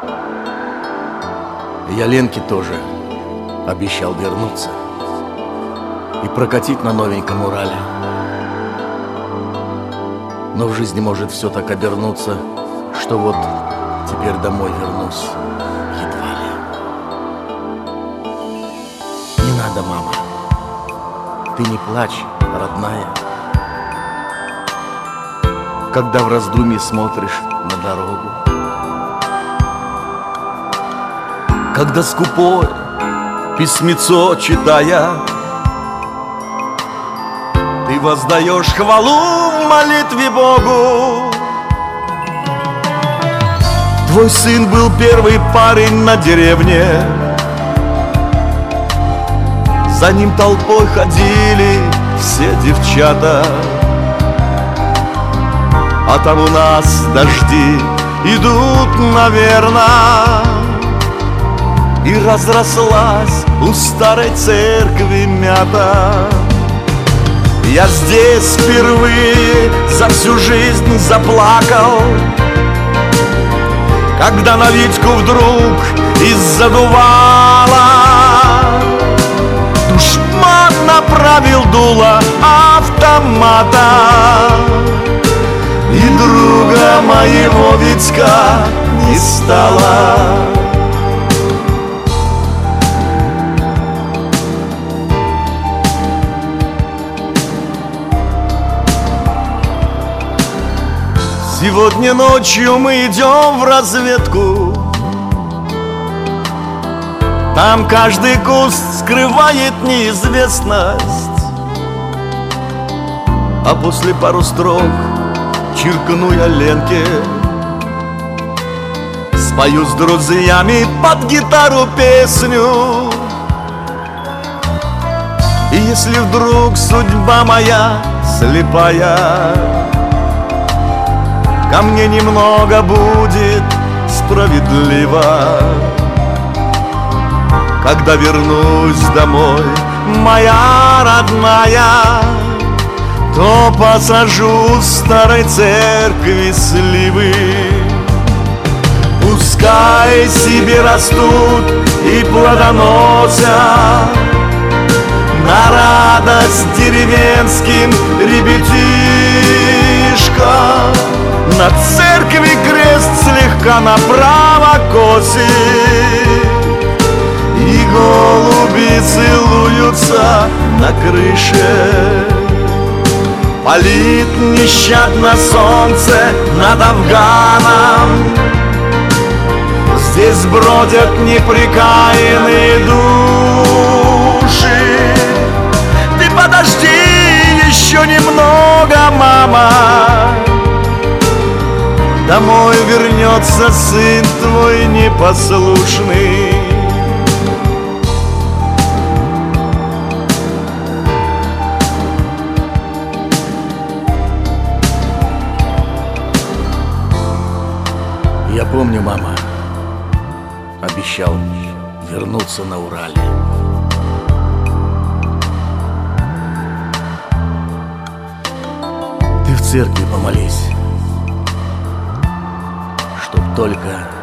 Я Ленке тоже обещал вернуться и прокатить на новеньком Урале. Но в жизни может все так обернуться, что вот теперь домой вернусь едва ли. Не надо, мама, ты не плачь, родная, когда в раздумье смотришь на дорогу, когда скупое письмецо читая, ты воздаешь хвалу в молитве Богу. Твой сын был первый парень на деревне, за ним толпой ходили все девчата. А там у нас дожди идут, наверно, и разрослась у старой церкви мята. Я здесь впервые за всю жизнь заплакал, когда на Витьку вдруг из-за дувала душман направил дуло автомата, и друга моего Витька не стало. Сегодня ночью мы идем в разведку, там каждый куст скрывает неизвестность. А после пару строк чиркну я Ленке, спою с друзьями под гитару песню. И если вдруг судьба моя слепая, ко мне немного будет справедливо, когда вернусь домой, моя родная, то посажу в старой церкви сливы. Пускай себе растут и плодоносят на радость деревенским ребятишкам. На церкви крест слегка направо косит, и голуби целуются на крыше. Палит нещадно солнце над Афганом, здесь бродят неприкаянные души. Ты подожди еще немного, мама, домой вернется сын твой непослушный. Я помню, мама, обещал вернуться на Урале. Ты в церкви помолись, чтоб только